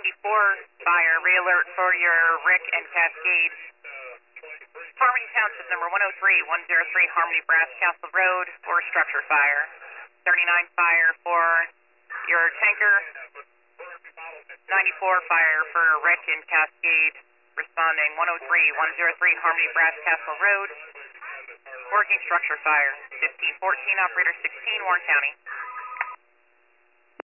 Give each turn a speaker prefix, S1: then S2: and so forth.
S1: fire, re-alert for your Rick and Cascade. Harmony Township number 103, 103 Harmony Brass Castle Road for structure fire. 39 fire for your tanker. 94 fire for Rick and Cascade. Responding 103, 103 Harmony Brass Castle Road. Working structure fire. 1514 operator 16 Warren County.